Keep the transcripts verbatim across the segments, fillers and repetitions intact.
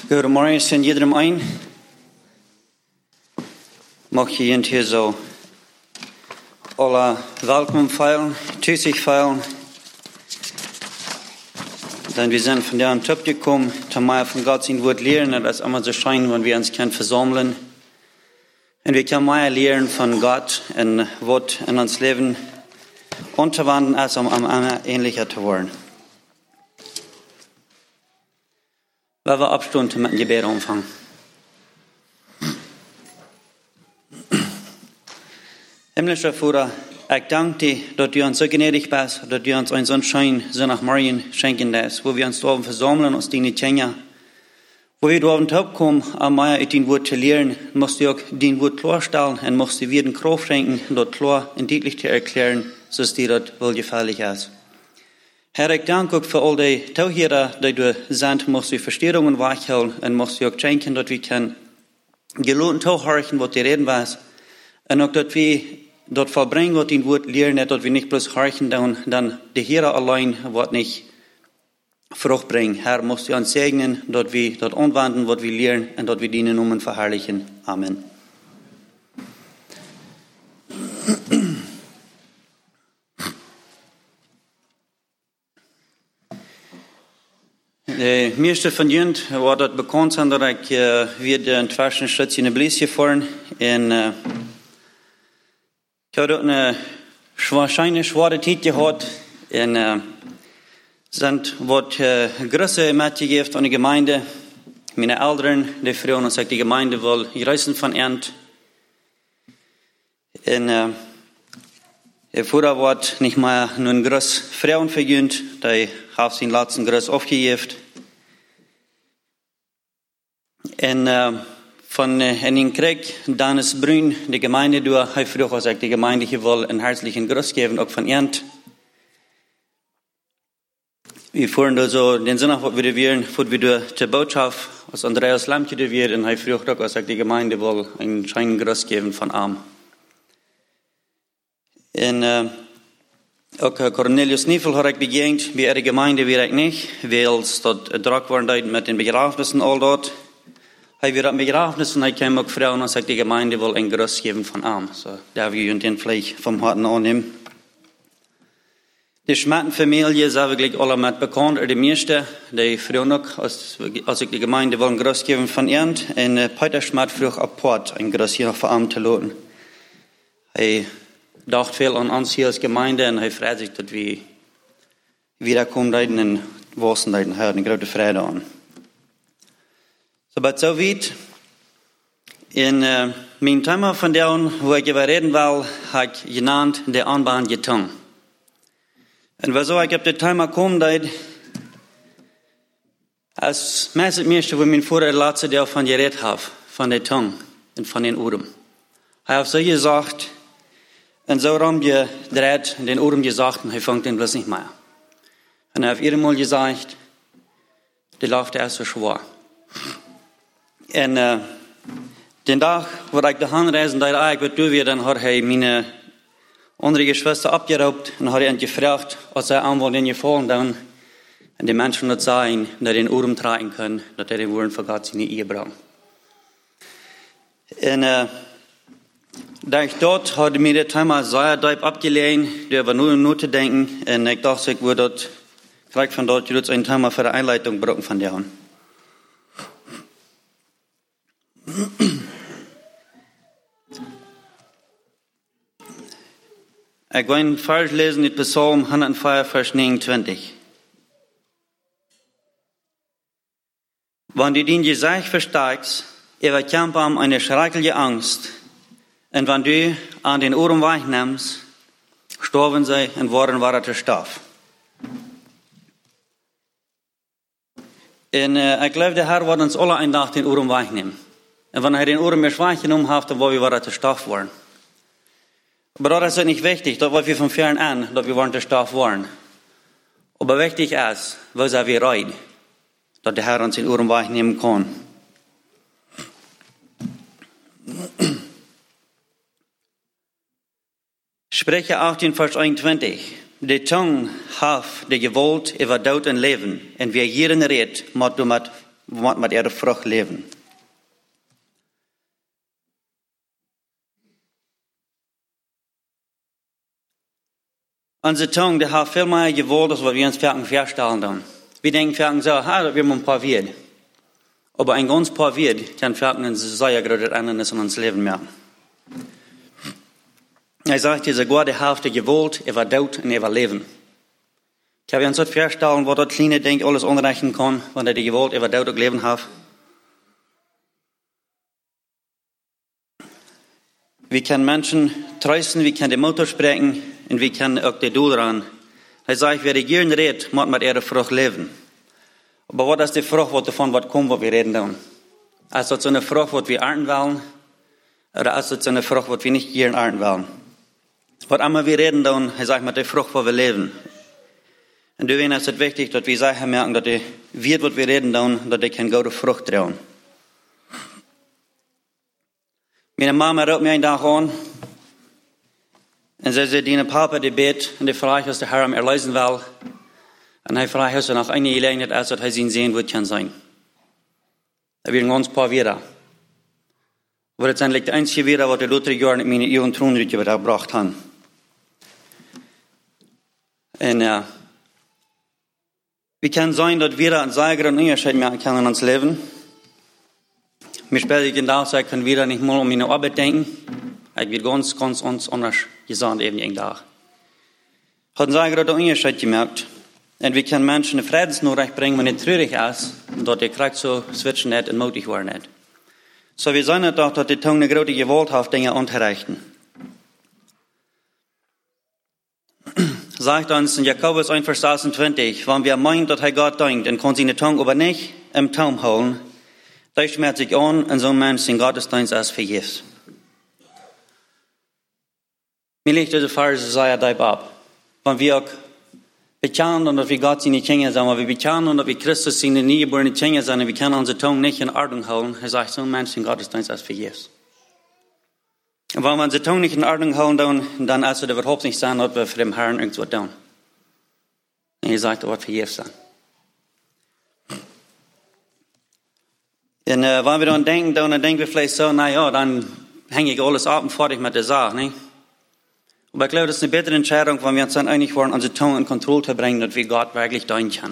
Goedemorgen zijn iedereen een. Mag je in hier zo alle welkom feilen, tüßig feilen. Denn wir sind von der an Top gekommen, zum Mal von Gott sein Wort lernen, das ist immer so schön, wenn wir uns können versammeln. Und wir können mehr lernen von Gott und Wort in uns Leben unterwandern, als um immer ähnlicher zu werden. Weil wir abstunden mit dem Gebet anfangen. Himmlischer Vater, ich danke dir, dass du uns so gnädig bist, dass du uns einen Sonnenschein so nach Morgen schenken lässt, wo wir uns dort versammeln, uns deine Kinder. Wo wir dort auf kommen, am Mai dein Wort zu lernen, musst du auch dein Wort klarstellen und musst du wieder Kraft schenken, dort klar und deutlich zu erklären, so dass dir das wohlgefällig ist. Herr, ich danke auch für all die Tauhierer, die du sind, musst du Verstehungen wachhalten und musst du auch schenken, dass wir können gelohnt tauhorchen, was dir reden was, und auch, dass wir dort vollbringen, was dein Wort lernen, dass wir nicht bloß horchen, dann, dann die Hierer allein, was nicht Frucht bringen. Herr, musst du uns segnen, dass wir dort anwenden, was wir lernen, und dass wir deine Namen verherrlichen. Amen. De meeste van jullie waar dat bekend zijn dat ik uh, weer de tweede schritt in de Blis gefahren en uh, ik heb ook een waarschijnlijk zware tijd gehad en uh, sind wat uh, große metgegeven aan de gemeinde. Meine Eltern, die vroegen als ik de gemeinde wil reizen van Ernst. En uh, der Vater wordt nicht mehr nur ein groß Frauen vergönnt, die hat sein letzten groß aufgegeben. Und äh, von äh, in den Krieg, Dennis Brün, die Gemeinde, du hast früher gesagt, die Gemeinde hier will einen herzlichen Gruß geben, auch von Ernt. Wir fuhren da so den Sinn auf, was wir wählen, fuhren wir durch die Botschaft, aus Andreas Lamke, die wir, und hat früher auch gesagt, die Gemeinde will einen scheinen Gruß geben von Arm. En uh, ook Cornelius Niefel had ik begegend, bij de gemeinde weet ik niet, weil es dort druk worden met den begrafenissen al dort. Hij weer op begrafenissen, hij kwam ook vrouwen en zei, die gemeinde wil een Gruß geven van Arm. So, daar wil je den vielleicht vom Harten annehmen. Die Schmattenfamilie zijn wirklich alle met bekannt, de meeste, die vroegen ook, als, als ik de gemeinde wil een Gruß geven van Ernt, en uh, Peter Schmatt vroeg op Port een Gruß hier van Arm te laten. Hij dacht veel aan ons hier als Gemeinde en hij freut sich, dat we wiederkommen en wassen en hij een grote vrede aan. So, but so weit. In uh, mijn thema van der, wo ik over reden wil, heb ik genannt de aanbaan getong. En wieso ik op dit thema kom, dat als meest het meeste, wo mijn vorige laatste deel van geredet heb, van de tong en van den Ohren. Hij heeft zo gezegd, und so haben wir dreht den Ohren gesagt, und er fängt den bloß nicht mehr. Und er hat jedem Mal gesagt, der läuft erst so schwer. Und äh, den Tag, wo ich dahin reisen, da ich wird du dann hat er meine andere Geschwister abgeraubt und hat ihn gefragt, als er einmal den gefallen dann und die Menschen dort sagen, dass den Ohren tragen können, dass er den Ohren für Gott seine Ehe braucht. Und äh, da ich dort hatte mir das Thema sehr deep abgelehnt, der war nur nur zu denken, und ich dachte, ich würde dort, gleich von dort, jetzt ein Thema für die Einleitung brauchen von der an. Ich will einen Vers lesen, in Psalm hundertvier, Vers neunundzwanzig. Wenn du dein Gesicht versteigst, überkämpft eine schreckliche Angst. Und wenn du an den Ohren wegnimmst, sterben sie und worden war der Stoff. Und äh, ich glaube, der Herr wird uns alle einen Tag den Ohren wegnehmen. Und wenn er den Ohren mehr schwach genommen hat, dann wollen wir wieder der Stoff worden. Aber das ist nicht wichtig, dass wir von fern an, dass wir waren der Stoff waren. Aber wichtig ist, was er wir rein, dass der Herr uns den Ohren wegnehmen kann. Spreche achttien, Vers einundzwanzig. Die Tongue hat die Gewalt über Tod und Leben. Und wer hierin redet, muss du mit mit ihrer Frucht leben. Unsere Tongue, die hat viel mehr gewollt, als wir uns Ferken feststellen dann. Wir denken Ferken so, ha, das wird ein paar wird. Aber ein ganz paar wird, kann Ferken ein sehr großes Ändernis in uns Leben machen. Er sagt, diese gute Hälfte gewollt, er war tot und er war Leben. Ich habe uns so feststellen, was das kleine Ding alles unrechnen kann, wenn er die gewollt, er war tot und Leben hat. Wir können Menschen trösten, wir können den Motor sprechen und wir können auch die Doel ran. Er sagt, wer regieren redet, muss mit ihrer Frucht leben. Aber was ist die Frucht, was davon was kommt, was wir reden dann? Ist das so eine Frucht, was wir ernten wollen? Oder ist das so eine Frucht, was wir nicht gern ernten wollen? Was immer wir reden dann, er sagt, mit der Frucht, wo wir leben. Und deswegen ist es wichtig, dass wir sicher merken, dass die wird, was wir reden dann, dass die keine gute Frucht trauen. Meine Mama rief mir einen Tag an und sie sagte, deine Papa, die bet und die fragt, was der Herr ihm erlösen will. Und er fragt, was er nach einer Gelegenheit ist, dass er ihn sehen wird, kann sein. Da wird ein ganz paar wieder. Aber das ist eigentlich der einzige wieder, was die Luther Jahre mit meinen Ehe Thronrüte gebracht haben. Und äh, wir können sein, dass wir einen sehr großen Unterschied machen können in uns Leben. Mir später Tag sagen, können wir nicht mal um meine Arbeit denken. Ich wird ganz, ganz uns anders gesagt eben jeden Tag. Hat einen sehr großen Unterschied gemerkt. Und wir können Menschen eine Friedensnachricht bringen, wenn es traurig ist, und dass die Krieg so switchen nicht und mutig werden nicht. So wir sehen doch, dass die Zunge eine große Gewalt hat, Dinge unterrichten. Sagt uns in Jakobus eins, Vers sechsundzwanzig, wenn wir meinen, dass er Gott denkt, dann kann sie eine Zunge aber nicht im Taum holen, da schmerzt sich an, und so ein Mensch den Gottesdienst als vergiftet. Mir liegt diese Verse sehr deep ab. Wenn wir auch bekennen, dass wir Gott seine Kinder sind, wenn wir bekennen, dass wir Christus seine niegeborene Kinder sind, und wir können unsere Zunge nicht in Ordnung holen, er sagt, so ein Mensch den Gottesdienst als vergiftet. Und wenn wir unsere Zunge nicht in Ordnung holen, dann, dann ist es überhaupt nicht sein, dass wir für den Herrn irgendwas tun. Und er sagt, er wird vergiftet sein. Und äh, wenn wir dann denken, dann denken wir vielleicht so, na ja, dann hänge ich alles ab und fertig mit der Sache, nicht? Aber ich glaube, das ist eine bessere Entscheidung, wenn wir uns dann einig waren, unsere Zunge in Kontrolle zu bringen, dass wir Gott wirklich dienen können.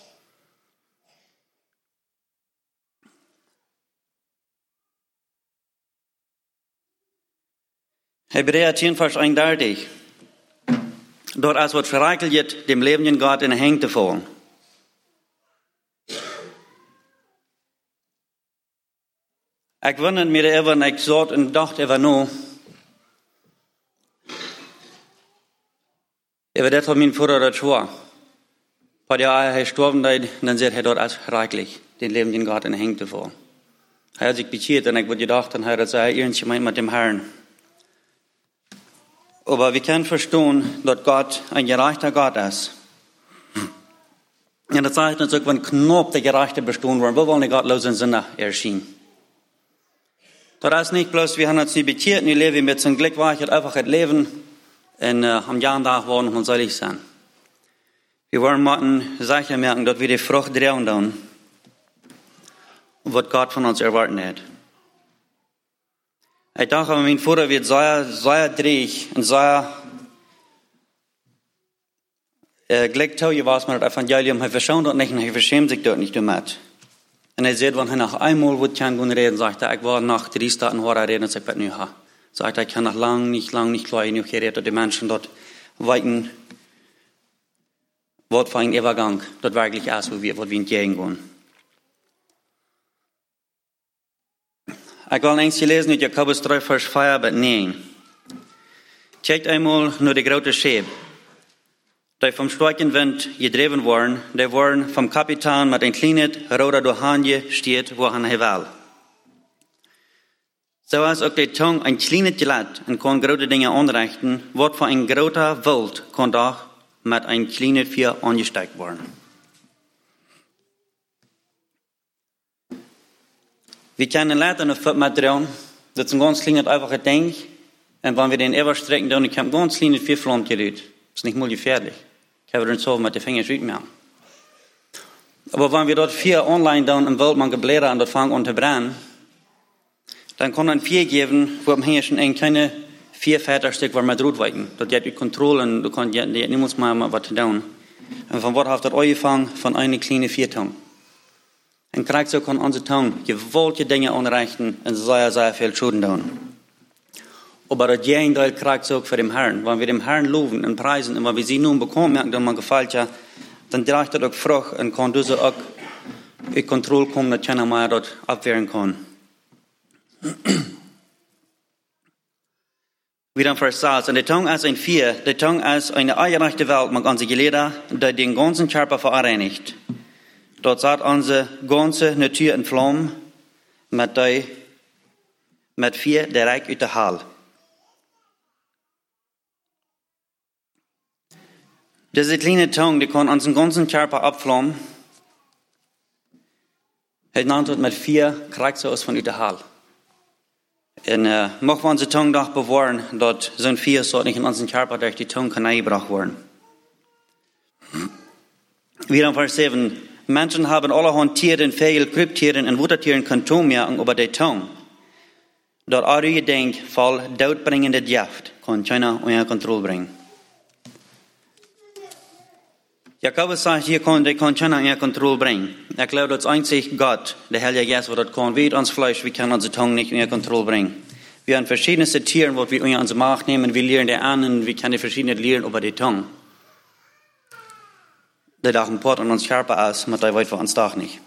Hebräer zehn, Vers einunddreißig. Dort als wird verreichelt, dem lebenden Gott in den Händen zu fallen. Ich wundere mich immer, und ich sagte und dachte immer nur, über das hat mein Vater das schwor. Weil er gestorben ist, dann sagt er dort als reichlich, den lebenden Gott in den Händen zu fallen. Er hat sich bekehrt und ich wurde gedacht, dann hat er gesagt, irgendjemand meint mit dem Herrn. Aber wir können verstehen, dass Gott ein gerechter Gott ist. Und das sagt uns auch, wenn knapp der Gerechte bestehen wollen, wo wollen die gottlosen Sünder erscheinen? Das ist nicht bloß, wir haben uns nicht bekehrt, wir leben mit zum Glück, war ich einfach das Leben und äh, am Jahren da wollen und selig sein. Wir wollen machen, sicher merken, dass wir die Frucht drehen dann und was Gott von uns erwarten hat. Ich dachte, mein Vater wird sehr, sehr dreig und sehr äh, gleich teuer was mit dem Evangelium. Er verschont dort nicht und er verschämt sich dort nicht damit. Und er sagt, wenn er noch einmal wird kann reden, sagt er, ich war nach drei Stunden war er reden und sagt, was nicht ha. Sagt er, ich kann noch lang, nicht lang, nicht klar genug reden, dass die Menschen dort weiten, was für ein Übergang dort wirklich ist, wo wir, wo wir entgegengehen. Ich will eins lesen mit Jakobus drei, Vers vier bis neun. Checkt einmal nur die große Schäbe. Die vom starken Wind gedreven waren, die waren vom Kapitän mit ein kleines roter Dohanje steht, wo er will. So ist auch die Zunge ein kleines Glatt und kann große Dinge anrichten, wird von ein großer Wild kann auch mit ein kleines Vieh angesteckt werden. Wir können leider eine Foot mitdrehen, das ist ein ganz kleines, einfaches Ding, und wenn wir den überstrecken, dann kommt ein ganz kleines Vieh von gerührt. Das ist nicht mal gefährlich. Ich habe den so mit den Fingern machen. Aber wenn wir dort vier online dann im Welt geblättert und dort fangen an zu brennen, dann kann man vier geben, wo am Hängen schon ein kleine vier Väterstück, wo man drauf weichen. Dort hat die Kontrolle und du kannst ja nicht mal was tun. Und von was hat das angefangen? Von einer kleinen Viertung. Ein Kriegszug kann unsere Tongue gewaltige Dinge anrichten und sehr, sehr viel Schulden tun. Aber das Gegenteil Kriegszug für den Herrn. Wenn wir dem Herrn loben und preisen und wenn wir sie nun bekommen, merken, dass man gefällt ja, dann trägt das auch Frucht und kann diese auch in Kontrolle kommen, dass keiner mehr dort abwehren kann. Wieder im Vers sechs. Und die Tongue ist ein Vier, die Tongue ist eine eingereichte Welt, man kann sich gelehrt, die den ganzen Körper vereinigt. Dort sagt unsere ganze Natur in Flammen mit der, mit vier direkt aus der Hall. Diese kleine Tongue, die kann unseren ganzen Körper abflammen, hat nannt mit vier Kriegszug aus von aus der Hall. Und äh, machen wir unsere Tongue doch bewahren, dort sind vier so nicht in unseren Körper durch die Tongue kann eingebracht werden. Wieder in Vers sieben. Menschen haben allerhand Tieren, Vögel, Kryptieren und Wuttertieren Kanton merken über die Tongue. Dort alle ihr denkt, voll doodbringende Gift kann keiner unter Kontrolle bringen. Jakobus sagt, hier kann, der kann keiner unter Kontrolle bringen. Er glaubt, dass einzig Gott, der Heilige Geist, wo das kann, wie uns Fleisch, wir können unsere Tongue nicht unter Kontrolle bringen. Wir haben verschiedenste Tiere, wo wir unter unsere Macht nehmen, wir lernen die an und wir können verschiedene lernen über die Tongue. Der darf ein Port an uns Körper aus, aber der weiß für uns doch nicht.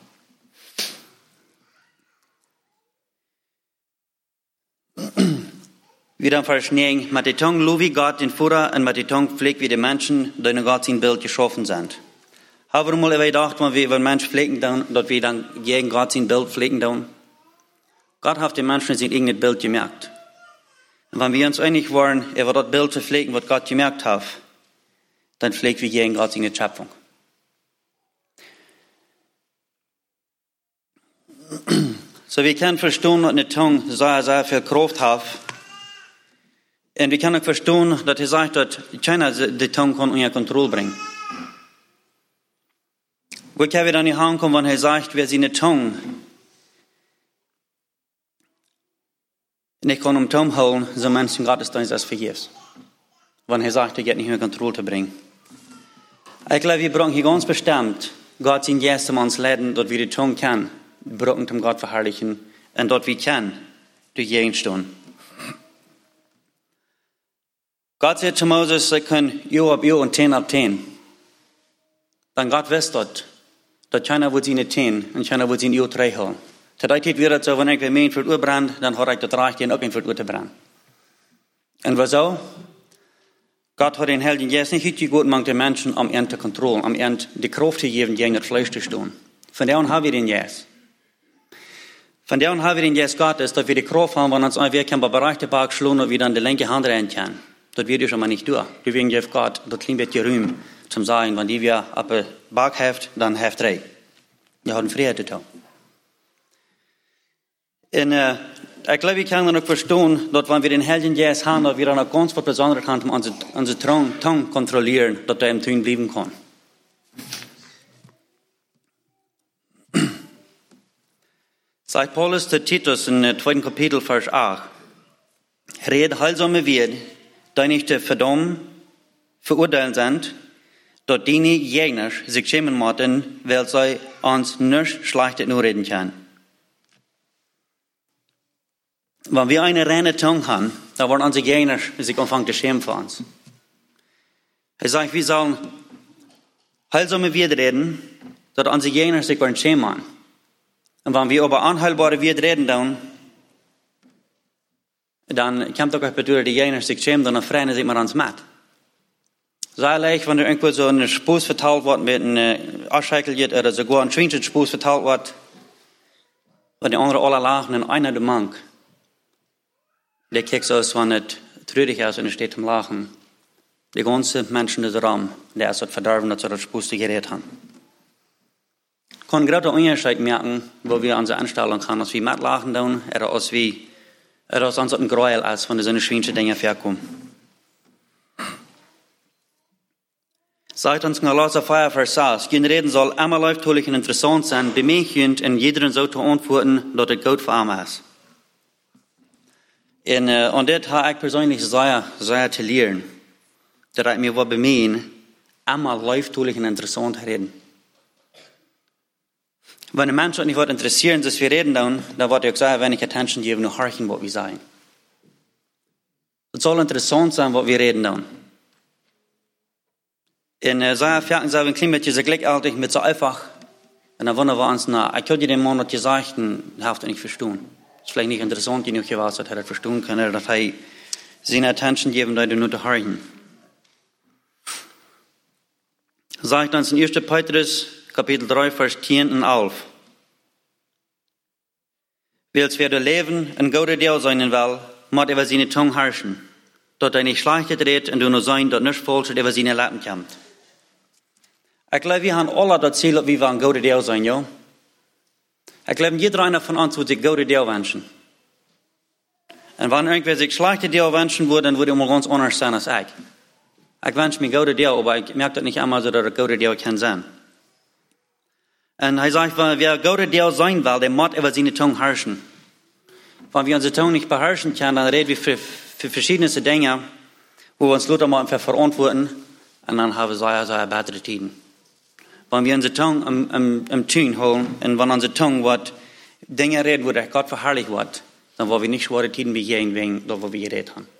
Wieder im Vers neun. Mit der Tongue lobe ich Gott, den Führer, und mit der Tongue pflegt wie die Menschen, die in Gott sein Bild geschaffen sind. Haben wir mal gedacht, wenn wir einen Menschen pflegen, dass wir dann gegen Gott sein Bild pflegen tun? Gott hat den Menschen sein eigenes Bild gemerkt. Und wenn wir uns einig waren, über das Bild zu pflegen, was Gott gemerkt hat, dann pflegen wir gegen Gott seine Schöpfung. So, wir können verstehen, dass eine Tongue sehr, sehr viel Kraft hat. Und wir können auch verstehen, dass er sagt, dass keiner die Tongue kann unter Kontrolle bringen. Wo können wir dann nicht hinkommen, wenn er sagt, wer seine Tongue nicht kann um Tongue holen, so Menschen Gottesdienst als vergebens. Wenn er sagt, er geht nicht mehr Kontrolle zu bringen. Ich glaube, wir brauchen hier ganz bestimmt Gott sein Geist um uns leiden, dass wir die Tongue kennen. Brücken zum Gott verherrlichen und dort wie kann durch jeden stehen. Gott sagt zu Moses, sie können Jahr ab Jahr und Zehn ab Zehn. Dann Gott weiß dort, dass keiner wird seine Zehn und keiner wird seine Jahr drei holen. Tatsächlich wird es so, wenn ich bei mir in Feld Uhr brand, dann hat ich das Reich, den auch in Feld Uhr zu brennen. Und wieso? Gott hat den Heiligen Geist nicht richtig gut gemacht, den Menschen am Ende Kontrolle, am Ende die Kraft zu geben, gegen das Fleisch zu stehen. Von der an haben wir den Geist. Von der an haben wir den Geist Gottes, dass wir die Kraft haben, wenn uns ein Weg bei Bereich der Park schlagen und wir dann die linke Hand rein können. Das wird ja schon mal nicht durch. Deswegen gibt Gott das klein bisschen Ruhm zum Sagen, wenn die wir ab der Park heft, dann heft drei. Wir haben Freiheit zu tun. Und äh, ich glaube, wir können auch verstehen, dass wenn wir den Heiligen Geist haben, dass wir dann auch ganz was Besonderes haben, um unsere, unsere Tongue kontrollieren, dass der im Tun bleiben kann. Sagt Paulus zu Titus in dem zweiten Kapitel, Vers acht. Red heilsame wird, die nicht verdammt, verurteilt sind, dort die nicht Gegner sich schämen müssen, weil sie uns nicht Schlechtes nur reden können. Wenn wir eine reine Tongue haben, dann wollen unsere Gegner sich anfangen zu schämen für uns. Er sagt, wir sollen heilsame wird reden, dass unsere Gegner sich schämen. Und wenn wir über anheilbare Wird reden, dann, dann kommt auch bedeuten, die Gegner sich schämen, dann freuen sich mal ans Matt. Sei leicht, wenn du irgendwo so einen Spuß verteilt wird, mit einem Ascheikel geht, oder sogar ein Schweinchen Spuß verteilt wird, und die anderen alle lachen, und einer der Mank, der kickt so, wenn es traurig ist, und er steht zum Lachen. Die ganzen Menschen des Raums, der ist so verderben, dass sie das Spuß geredet haben. Kann gerade einen Unterschied merken, wo wir unsere Anstellung haben, als wir mitlachen tun, oder als wir, oder als uns ein Gräuel ist, wenn so eine schwierige Dinge vorkommen. Sagt uns in Galater vier, Vers sechs, geen reden soll immer leuftulich und interessant sein, bemerkend in jederen so zu antworten, dass es gut für ihn ist. En, uh, und das habe ich persönlich sehr, sehr zu lernen. Dat ik mir wat bemeen, immer leuftulich und interessant reden. Wenn ein Mensch nicht was interessieren, dass wir reden, dann, dann wird ich sagen, wenn ich Attention gebe, nur horchen, was wir sagen. Es soll interessant sein, was wir reden dann. In uh, sehr vierten sagen, ein klein bisschen so gleichartig, mit so einfach. Und dann wundern wir uns, na, ich könnte den Mann das gesagt, und darf er nicht verstehen. Das ist vielleicht nicht interessant genug gewesen, dass er das verstehen kann, dass er seine Attention geben, dass er nur zu horchen. Sagt uns in erster Petrus, Kapitel drei, Vers zehn und elf. Wils wer leben en gode deel zijn wel, moet over zijn tong herrschen. Dat hij niet slecht redt en doen zijn dat niet falsch over zijn laten komt. Ik geloof, we hebben alle dat ziel dat we een gode deel zijn, ja. Ik geloof, jeder einer von uns wird sich gode deel wensen. En wanneer irgendwer sich schlechte deel wensen würde, dann würde er immer ganz anders sein als ich. Ich wünsche mir gute Deel, aber ich merke das nicht einmal so, dass das gute Deel kann sein. Und er sagt, wenn wir gute Deel sein will, der muss über seine Zunge herrschen. Wenn wir unsere Zunge nicht beherrschen können, dann reden wir für, für verschiedene Dinge, wo wir uns Leute mal verantworten, und dann haben wir sehr, sehr bessere Zeiten. Wenn wir unsere Zunge im, im, im Tun holen, und wenn unsere Zunge wird, Dinge reden, wo der Gott verherrlicht wird, dann wollen wir nicht schwere Zeiten begehen, wegen das, was wir geredet haben.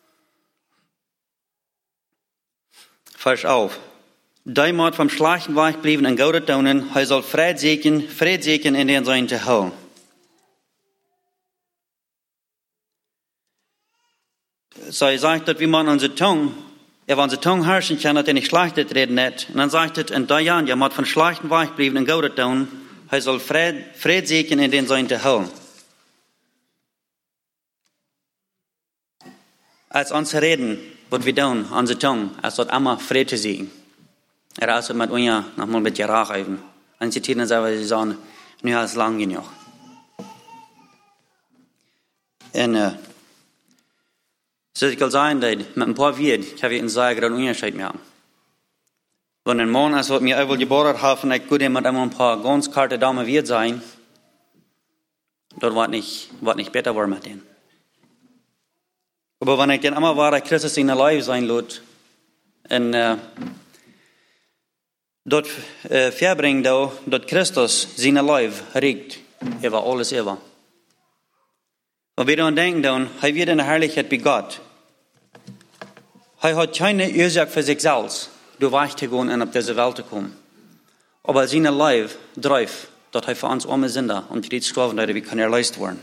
Vers auf. Die moet vom Schlechten wegbleiben und Gott tun, er soll Fried segen, Fried segen in den sein zu holen. So, er sagt, dass wir man unsere Tongue, er will unsere Tongue herrschen kann, dass er nicht Schlechtes reden nicht. Und dann sagt er, in drei Jahren, er muss vom Schlechten wegbleiben und Gott tun, er soll Fried, Fried segen in den sein zu holen. Als uns reden, was wir tun, unsere Tongue, es wird immer Friede sein. Er ist mit uns noch mal ein bisschen rachgeben. Und sie tun selber, sie sagen, nu ist es lang genug. Und, äh, so ich kann sagen, dass mit ein paar Wied, kann ich einen sehr großen Unterschied machen. Wenn ein Mann ist, was mir einmal geboren hat, und ich würde mit immer ein paar ganz karte Damen Wied sein, dort wird nicht, wird nicht besser werden mit denen. Aber wenn ich dann immer wahre Christus in der Leben sein lässt, und äh, dort äh, verbringt, dort Christus seine Leben regt, über alles über. Und wir dann denken, dann, er wird in der Herrlichkeit bei Gott. Er hat keine Ursache für sich selbst, durch weich zu gehen und auf diese Welt zu kommen. Aber seine Leben drauf, dass er für uns arme Sünder und die gestorben hat, wie kann er leist werden.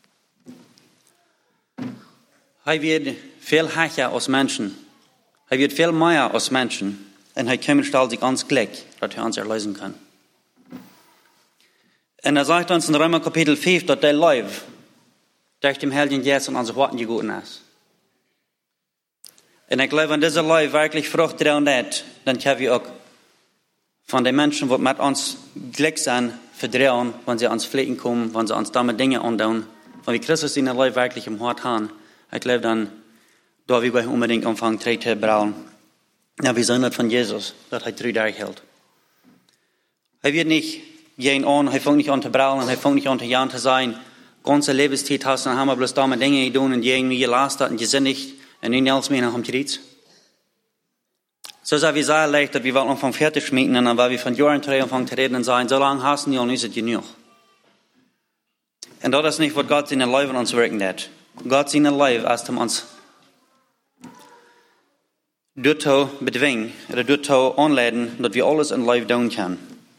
Er wird viel höher als Menschen. Er wird viel mehr als Menschen. Und er kommt stellt sich ganz glück, dass er uns erlösen kann. Und er sagt uns in Römer Kapitel fünf, dass der Leib durch den Heiligen Geist in unsere Worten gegeben ist. Und ich glaube, wenn dieser Leib wirklich Frucht tragen hat, dann können wir auch von den Menschen, die mit uns glück sind, verdrehen, wenn sie ans Pflegen kommen, wenn sie uns damit Dinge antun. Wenn wir Christus in der Leib wirklich im Hort haben, ich glaube, dann, da wir unbedingt anfangen, drei zu brauchen. Ja, wir sehen das von Jesus, dass er drei Tage hält. Er wird nicht gehen an, er fängt nicht an zu brauchen, er fängt nicht an zu jagen zu sein. Ganze Lebenszeit hast, dann haben wir bloß damit Dinge getan und die irgendwie gelastet und die sind nicht, und nicht alles mehr nach dem Tritt. So ist es wie sehr leicht, dass wir anfangen fertig schmieden und dann, weil wir von Jahren drei anfangen zu reden und sagen, so lange hast du nicht und ist es genug. Und das ist nicht, was Gott in den Leben uns wirken hat. Gott in den Leben erst um uns dazu bedwingen, oder dazu anleiten, dass wir alles in Leben tun können.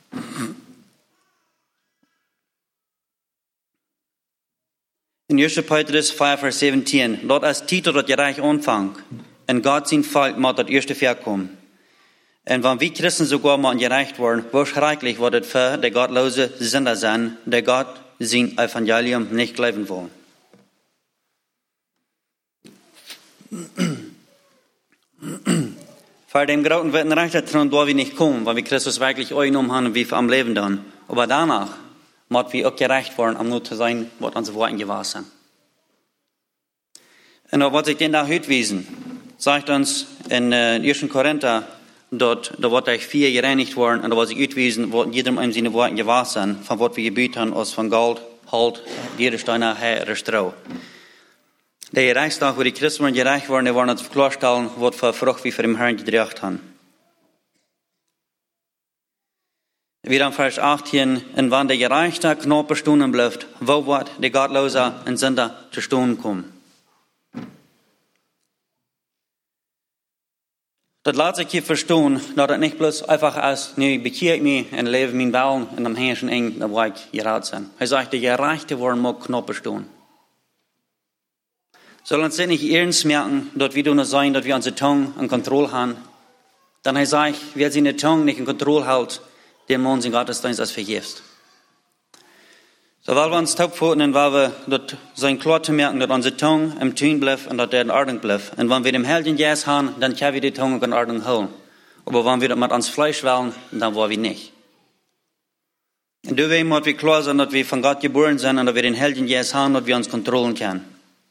In erster Petrus vier, Vers siebzehn, dort ist Tito, dass ihr Reich anfängt, und Gott sein Volk muss das erste Jahr kommen. Und wenn wir Christen sogar mal gerecht werden, wo schrecklich wird es für die gottlose Sünder sein, der Gott sein Evangelium nicht glauben wollen. Vor dem Grauten wird ein rechter Thron, wo wir nicht kommen, weil wir Christus wirklich eingenommen haben und wir am Leben dann. Aber danach muss wir auch gerecht werden, um nur zu sein, was unsere Worte gewahr sind. Und auch was ich denn da heute wiesen, sagt uns in äh, ersten Korinther dort, da wird euch vier gereinigt worden und da war sich utwiesen, wo jedem einem seine Worte gewahr sind, von was wir gebüht haben, aus von Gold, Halt, jeder Steiner, Herr, Strau. Der Reichstag, wo die Christen waren gerecht waren, die waren uns klarstellen, was für Frucht wir für den Herrn gedreht haben. Wir haben Vers achtzehn, und wenn der Gerechte knappe Stunden bleibt, wo wird der Gottlose und Sünder zu Stunden kommen? Das lässt sich hier verstehen, dass das nicht bloß einfach ist, nee, bekehrt mich und lebe meinen Willen und am Herrschen eng, da wo ich gerat sein. Er sagt, die Gerechte wollen mal knappe Stunden. Soll uns nicht ernst merken, dass wir nur sein, dass wir unsere Tongue in Kontrolle haben. Dann er sagt, wer seine Tongue nicht in Kontrolle hält, dem Mann sein Gottesdienst als vergifst. So, weil wir uns taubpfoten und weil wir dort sein klar zu merken, dass unsere Tongue im Tun bleibt und dass der in Ordnung bleibt. Und wenn wir dem Helden Jes haben, dann können wir die Tongue in Ordnung holen. Aber wenn wir das mit uns Fleisch wollen, dann wollen wir nicht. Und deswegen muss wir klar sein, dass wir von Gott geboren sind und dass wir den Helden Jes haben, dass wir uns kontrollieren können.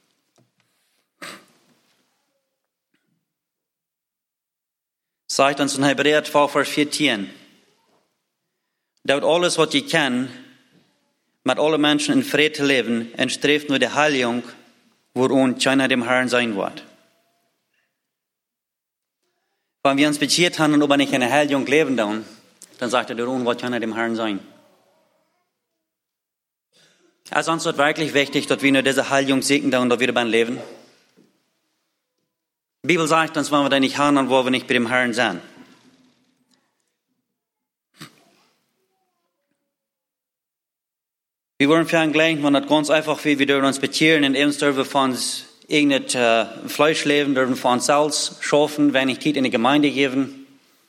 Sagt uns in Hebräer zwölf, Vers vierzehn. Dort alles, was ihr kennt, mit allen Menschen in Frieden leben, entstrebt nur die Heiligung, worin keiner dem Herrn sein wird. Wenn wir uns bekehrt haben und aber nicht in der Heiligung leben, dann, dann sagt er, darum wird keiner dem Herrn sein. Also uns ist wirklich wichtig, dass wir nur diese Heiligung segnen und dass wir dabei leben. Die Bibel sagt uns, wenn wir da nicht haben, dann wollen wir nicht bei dem Herrn sein. Wir wollen vergleichen, wenn das ganz einfach wie wir dürfen uns bekehren und eben dürfen wir von uns irgendein äh, Fleisch leben, dürfen wir uns selbst schaffen, wenn ich Zeit in die Gemeinde geben.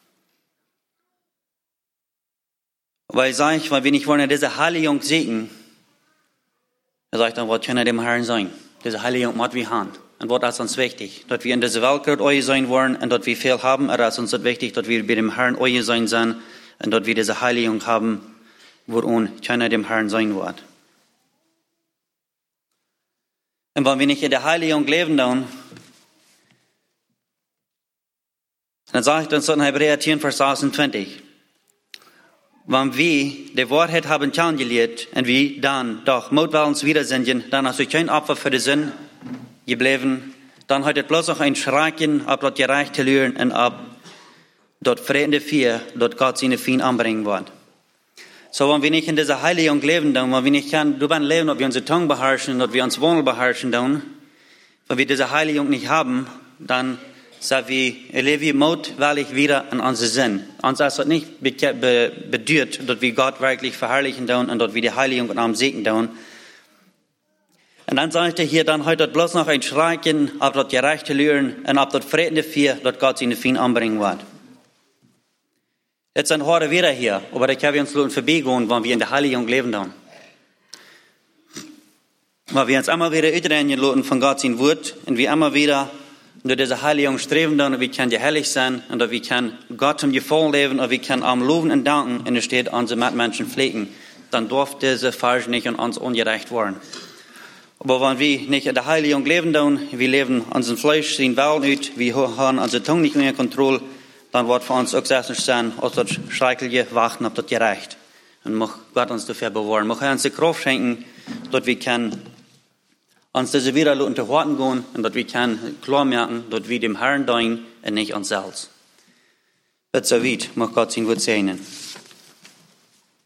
Weil ich sage, weil wir nicht wollen diese Heiligung segnen, er sagt dann, was können wir dem Herrn sein? Diese Heiligung muss wir haben. Und was ist uns wichtig? Dass wir in dieser Welt gerade euch sein wollen und dass wir viel haben, aber es ist uns wichtig, dass wir bei dem Herrn euch sein sollen und dass wir diese Heiligung haben, worin keiner dem Herrn sein wird. Und wenn wir nicht in der Heiligung leben, dann, dann sagt uns in Hebräer zehn, Vers sechsundzwanzig, wenn wir die Wahrheit haben kennengelernt und wir dann doch mutwillens widersinnen, dann hast du kein Opfer für den Sinn geblieben, dann hat es bloß noch ein Schrecken, ob das gerechte Lüren und ob dort fremde Vier, dort Gott seine Fien anbringen wird. So, wenn wir nicht in dieser Heiligung leben, dann, wenn wir nicht darüber leben, ob wir unsere Tongue beherrschen, ob wir uns Wohnel beherrschen, dann, wenn wir diese Heiligung nicht haben, dann sagen wir, leben wir mutwillig wieder in unseren Sinn. Uns ist das nicht bedeutet, dass wir Gott wirklich verherrlichen tun und dass wir die Heiligung und am Segen tun. Und dann sagt er hier, dann hat dort bloß noch ein Schreien, ob dort gerechte Lüren und ob dort fremde Vier, dort Gott seine Fien anbringen wird. Jetzt sind heute wieder hier, aber da können wir uns nur vorbeigehen, wenn wir in der Heiligung leben dann. Weil wir uns immer wieder uitreinigen lassen von Gott sein Wort und wir immer wieder durch diese Heiligung streben dann und wir können heilig sein und wir können Gott zum Gefallen leben und wir können am loben und danken und es steht unsere Mitmenschen pflegen. Dann darf diese Falsch nicht an uns ungerecht werden. Aber wenn wir nicht in der Heiligung leben dann, wir leben unseren Fleisch, sein Willen aus, wir haben unsere Tongue nicht mehr in Kontrolle, dann wird für uns auch sehr sein, als das Schreckliche warten, ob das gerecht. Und mag Gott uns dafür bewahren. Mag er uns die Kraft schenken, dass wir können uns diese wieder unter Worten gehen und dass wir können klar merken, dass wir dem Herrn dienen und nicht uns selbst. Bitte so weit, mag Gott sein Wort segnen.